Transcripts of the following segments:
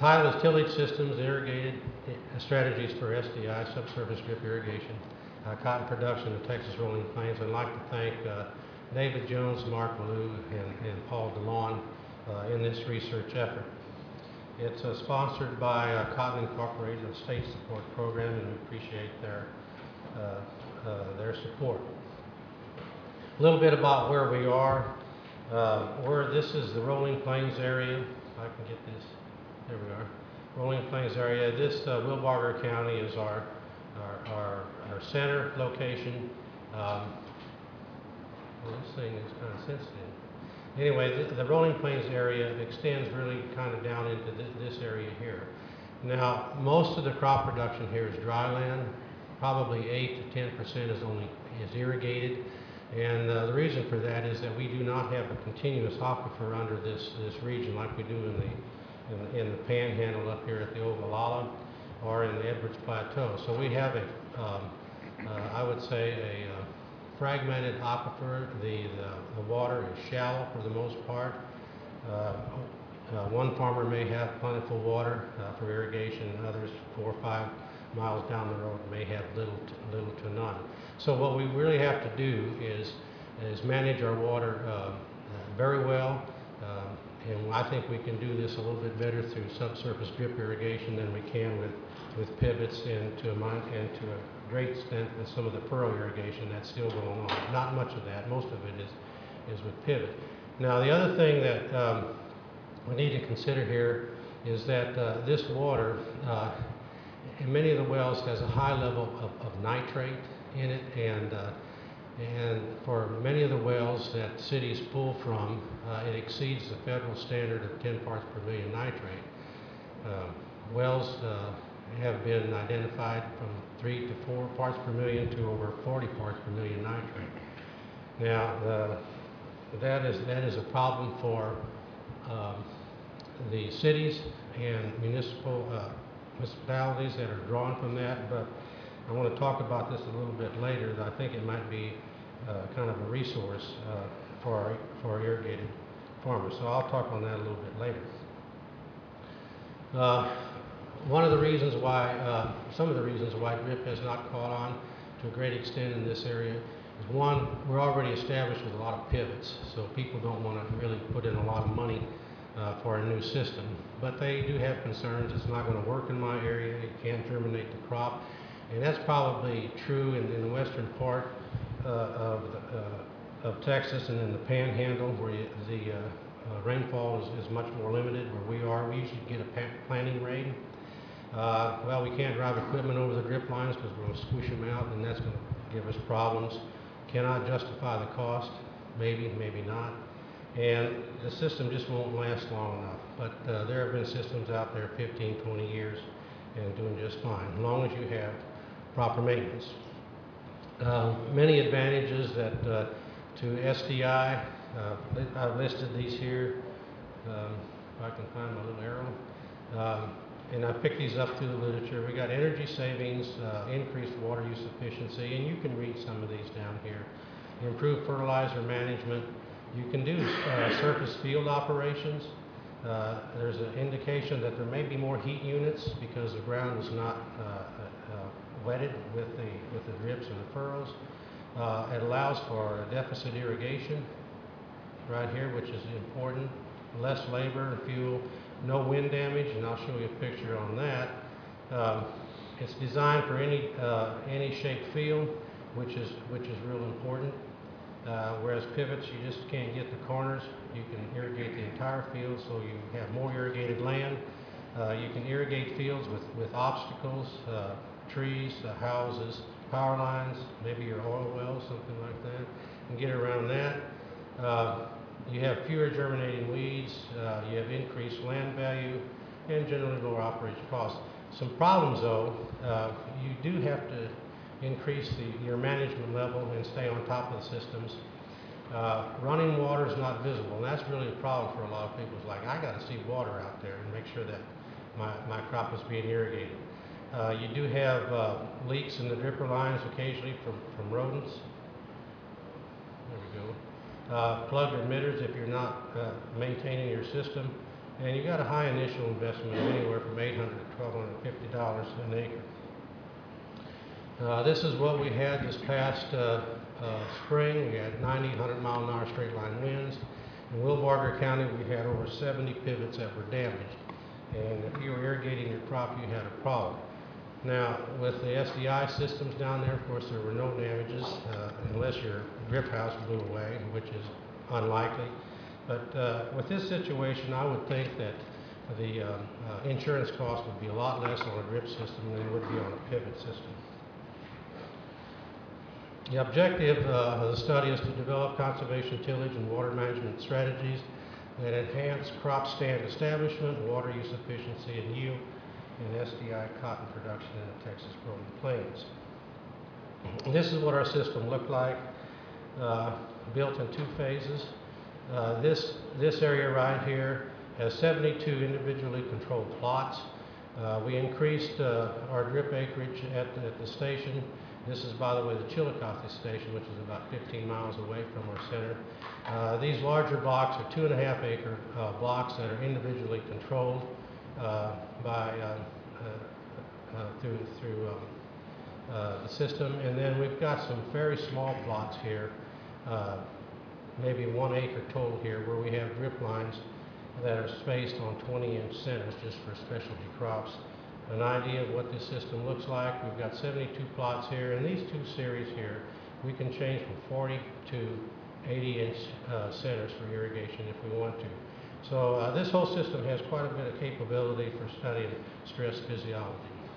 title is Tillage Systems Irrigated Strategies for SDI, Subsurface Drip Irrigation, Cotton Production in Texas Rolling Plains. I'd like to thank David Jones, Mark Malou, and Paul DeLon in this research effort. It's sponsored by Cotton Incorporated, a state support program, and we appreciate their support. A little bit about where we are. This is the Rolling Plains area. If I can get this, there we are. Rolling Plains area. This Wilbarger County is our center location. Well, this thing is kind of sensitive. Anyway, the Rolling Plains area extends really kind of down into this area here. Now, most of the crop production here is dry land. Probably 8 to 10% is irrigated. And the reason for that is that we do not have a continuous aquifer under this region like we do in the Panhandle up here at the Ogallala or in the Edwards Plateau. So we have I would say a fragmented aquifer. The water is shallow for the most part. One farmer may have plentiful water for irrigation, and others 4 or 5 miles down the road may have little to none. So what we really have to do is manage our water very well, and I think we can do this a little bit better through subsurface drip irrigation than we can with pivots, and to a great extent with some of the furrow irrigation that's still going on. Not much of that. Most of it is with pivot. Now, the other thing that we need to consider here is that this water in many of the wells has a high level of nitrate in it, and for many of the wells that cities pull from, it exceeds the federal standard of 10 parts per million nitrate. Wells have been identified from 3 to 4 parts per million to over 40 parts per million nitrate. Now, that is a problem for the cities and municipalities that are drawn from that, but I want to talk about this a little bit later. I think it might be kind of a resource for our irrigated farmers. So I'll talk on that a little bit later. One of the reasons why, some of the reasons why drip has not caught on to a great extent in this area is, one, we're already established with a lot of pivots, so people don't want to really put in a lot of money for a new system. But they do have concerns. It's not going to work in my area. You can't germinate the crop. And that's probably true in the western part of Texas and in the Panhandle, where the rainfall is much more limited. Where we are, we usually get a planting rain. Well, we can't drive equipment over the drip lines because we're going to squish them out, and that's going to give us problems. Cannot justify the cost. Maybe, maybe not. And the system just won't last long enough. But there have been systems out there 15, 20 years and doing just fine, as long as you have proper maintenance. Many advantages that to SDI, I've listed these here. If I can find my little arrow. And I picked these up through the literature. We got energy savings, increased water use efficiency, and you can read some of these down here. Improved fertilizer management. You can do surface field operations. There's an indication that there may be more heat units because the ground is not wetted with the drips or the furrows. It allows for deficit irrigation right here, which is important. Less labor and fuel, no wind damage, and I'll show you a picture on that. It's designed for any shaped field, which is real important. Whereas pivots, you just can't get the corners. You can irrigate the entire field, so you have more irrigated land. You can irrigate fields with obstacles, trees, houses, power lines, maybe your oil well, something like that, and get around that. You have fewer germinating weeds, you have increased land value, and generally lower operation costs. Some problems though, you do have to increase your management level and stay on top of the systems. Running water is not visible, and that's really a problem for a lot of people. It's like, I got to see water out there and make sure that my crop is being irrigated. You do have leaks in the dripper lines occasionally from rodents. There we go. Plug emitters if you're not maintaining your system. and you got a high initial investment of anywhere from $800 to $1,250 an acre. This is what we had this past spring. We had 90, 100-mile-an-hour straight line winds. In Wilbarger County, we had over 70 pivots that were damaged. And if you were irrigating your crop, you had a problem. Now, with the SDI systems down there, of course, there were no damages unless your drip house blew away, which is unlikely. But with this situation, I would think that the insurance cost would be a lot less on a drip system than it would be on a pivot system. The objective of the study is to develop conservation tillage and water management strategies that enhance crop stand establishment, water use efficiency, and yield in SDI cotton production in the Texas growing plains. This is what our system looked like, built in 2 phases. This area right here has 72 individually controlled plots. We increased our drip acreage at the station. This is, by the way, the Chillicothe station, which is about 15 miles away from our center. These larger blocks are 2.5 acre blocks that are individually controlled through the system. And then we've got some very small plots here, maybe 1 acre total here, where we have drip lines that are spaced on 20-inch centers just for specialty crops. An idea of what this system looks like. We've got 72 plots here, and these 2 series here, we can change from 40 to 80-inch centers for irrigation if we want to. So this whole system has quite a bit of capability for studying stress physiology.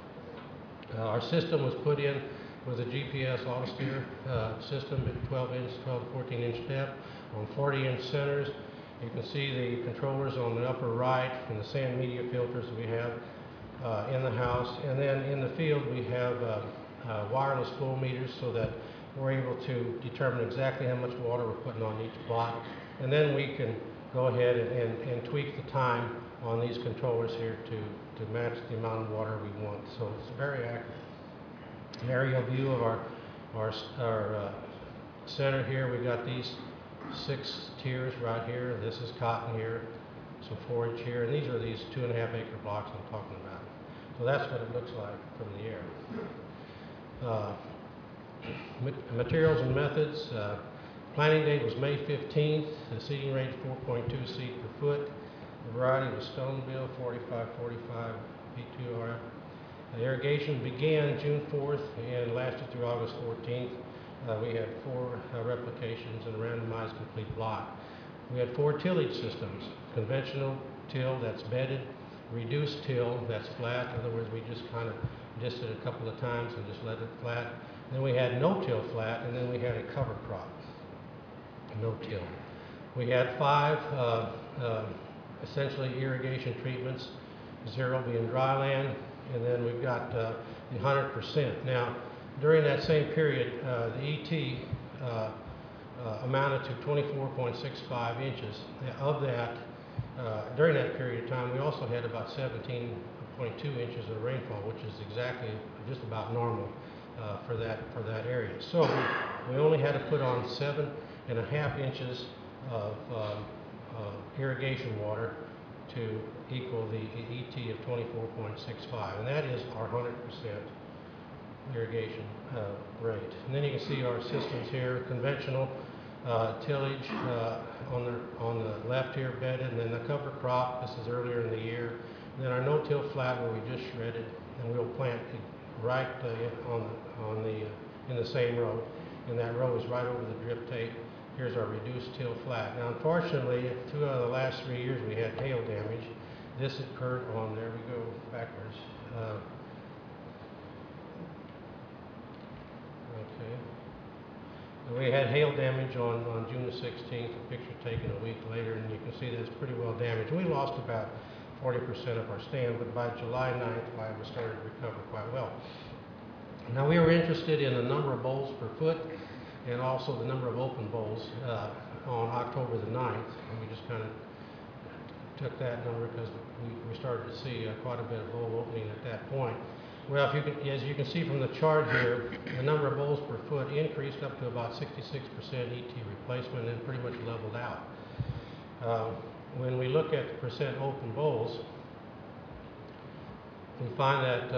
Our system was put in with a GPS auto steer system at 12-inch, 12 to 14-inch depth on 40-inch centers. You can see the controllers on the upper right and the sand media filters we have in the house. And then in the field we have wireless flow meters so that we're able to determine exactly how much water we're putting on each plot. And then we can go ahead and tweak the time on these controllers here to match the amount of water we want. So it's very accurate. An aerial view of our center here. We got these 6 tiers right here. This is cotton here, some forage here, and these are these 2.5 acre blocks I'm talking about. So that's what it looks like from the air. Materials and methods. Planting date was May 15th. The seeding rate 4.2 seed per foot. The variety was Stonebill 4545 P2RF. The irrigation began June 4th and lasted through August 14th. We had 4 replications and a randomized complete block. We had 4 tillage systems: conventional till that's bedded, reduced till that's flat. In other words, we just kind of dissed it a couple of times and just let it flat. Then we had no-till flat, and then we had a cover crop, no-till. We had 5 essentially irrigation treatments, 0 being dry land, and then we've got the 100%. Now, during that same period, the ET amounted to 24.65 inches. Of that, during that period of time, we also had about 17.2 inches of rainfall, which is exactly just about normal for that area. So we only had to put on 7.5 inches of irrigation water to equal the ET of 24.65, and that is our 100% irrigation rate. And then you can see our systems here: conventional tillage on the left here, bedded, and then the cover crop. This is earlier in the year. And then our no-till flat, where we just shredded, and we'll plant right in the same row, and that row is right over the drip tape. Here's our reduced till flat. Now, unfortunately, 2 out of the last 3 years we had hail damage. This occurred on, there we go, backwards. Okay. We had hail damage on June the 16th, a picture taken a week later, and you can see that it's pretty well damaged. We lost about 40% of our stand, but by July 9th, I was starting to recover quite well. Now, we were interested in the number of bowls per foot and also the number of open bowls on October the 9th. And we just kind of took that number because we started to see quite a bit of bowl opening at that point. Well, as you can see from the chart here, the number of bowls per foot increased up to about 66% ET replacement and pretty much leveled out. when we look at the percent open bowls, we find that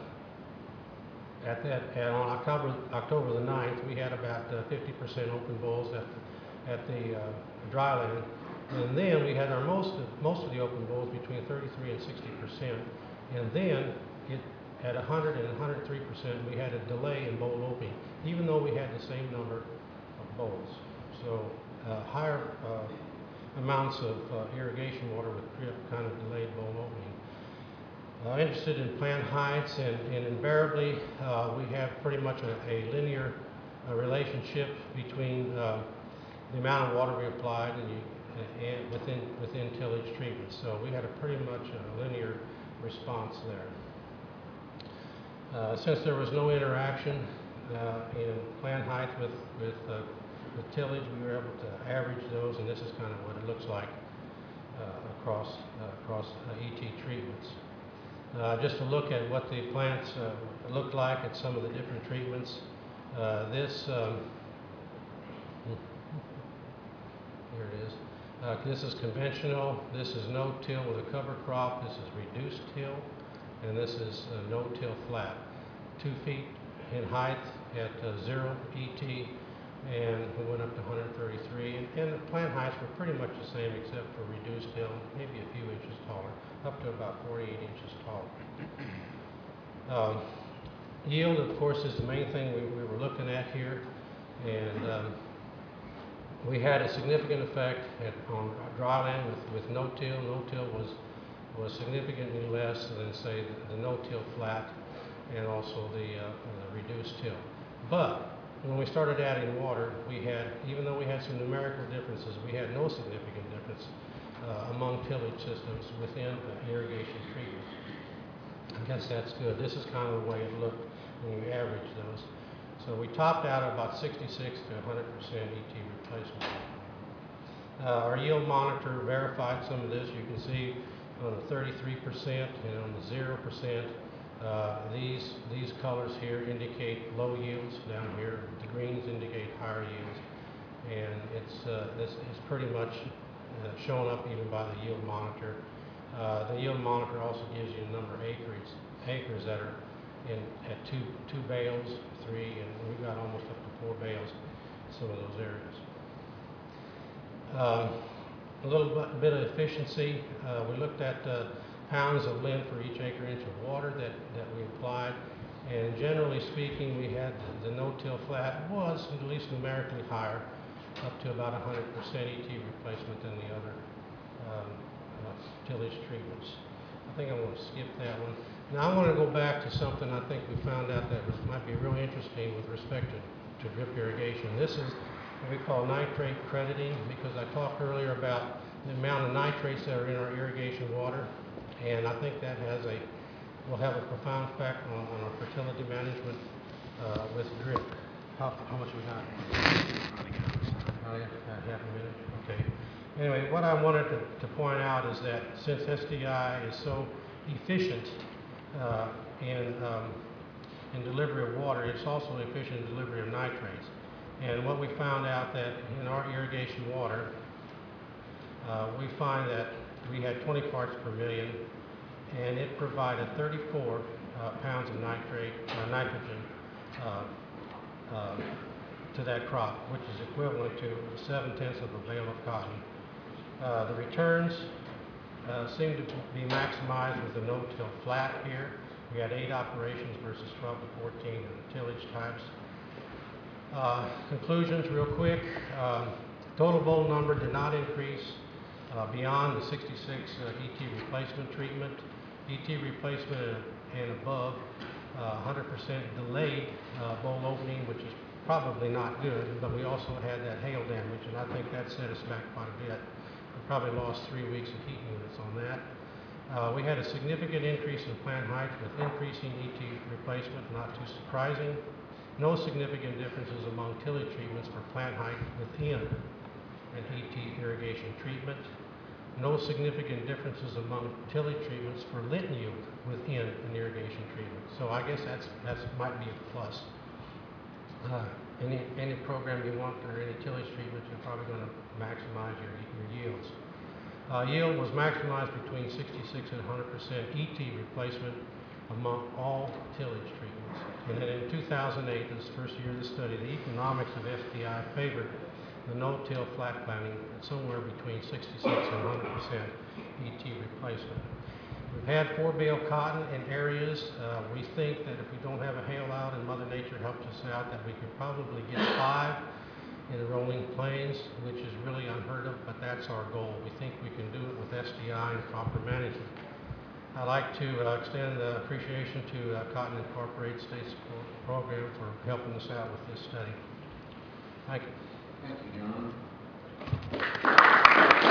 on October the 9th, we had about 50% open bowls at the dry land, and then we had our most of the open bowls between 33 and 60%, and then at 100 and 103%, we had a delay in bowl opening, even though we had the same number of bowls. So higher amounts of irrigation water with drip kind of delayed bowl opening. Interested in plant heights, and invariably we have pretty much a linear relationship between the amount of water we applied and within tillage treatment. So we had a pretty much a linear response there. Since there was no interaction in plant height with tillage, we were able to average those, and this is kind of what it looks like across ET treatments. Just to look at what the plants looked like at some of the different treatments. Here it is. This is conventional. This is no-till with a cover crop. This is reduced till, and this is no-till flat. 2 feet in height at 0 ET, and we went up to 133. And the plant heights were pretty much the same except for reduced till, maybe a few inches taller, up to about 48 inches tall. Yield, of course, is the main thing we were looking at here, and we had a significant effect on dry land with no-till. No-till was significantly less than, say, the no-till flat and also the reduced till. But when we started adding water, even though we had some numerical differences, we had no significant difference among tillage systems within irrigation treatment. I guess that's good. This is kind of the way it looked when we averaged those. So we topped out at about 66 to 100% ET replacement. Our yield monitor verified some of this. You can see on the 33% and on the 0%. These colors here indicate low yields down here. The greens indicate higher yields, and it's pretty much shown up even by the yield monitor. The yield monitor also gives you a number of acres that are at two bales, 3, and we've got almost up to 4 bales in some of those areas. A little bit of efficiency. We looked at pounds of Lin for each acre inch of water that we applied, and generally speaking, we had the no-till flat was at least numerically higher, up to about 100% ET replacement than the other tillage treatments. I think I'm going to skip that one. Now I want to go back to something I think we found out that might be really interesting with respect to drip irrigation. This is what we call nitrate crediting, because I talked earlier about the amount of nitrates that are in our irrigation water, and I think that will have a profound effect on our fertility management with drip. How much we got? Half a minute. Okay. Anyway, what I wanted to point out is that since SDI is so efficient in delivery of water, it's also efficient in delivery of nitrates. And what we found out that in our irrigation water, we find that we had 20 parts per million, and it provided 34 pounds of nitrogen to that crop, which is equivalent to 7/10 of a bale of cotton. The returns seem to be maximized with the no-till flat here. We had 8 operations versus 12 to 14 in the tillage types. Conclusions real quick. Total bowl number did not increase beyond the 66 ET replacement treatment. ET replacement and above, 100% delayed bowl opening, which is probably not good, but we also had that hail damage, and I think that set us back quite a bit. We probably lost 3 weeks of heat units on that. We had a significant increase in plant height with increasing ET replacement, not too surprising. No significant differences among tillage treatments for plant height within an ET irrigation treatment. No significant differences among tillage treatments for Lin yield within an irrigation treatment. So I guess that might be a plus. Any program you want or any tillage treatment, you're probably going to maximize your yields. Yield was maximized between 66 and 100% ET replacement among all tillage treatments. And then in 2008, this first year of the study, the economics of SDI favored the no-till flat planting at somewhere between 66 and 100% ET replacement. We've had 4-bale cotton in areas. We think that if we don't have a hail out and Mother Nature helps us out, that we could probably get 5 in the rolling plains, which is really unheard of, but that's our goal. We think we can do it with SDI and proper management. I'd like to extend appreciation to Cotton Incorporated State Support Program for helping us out with this study. Thank you. Thank you, John.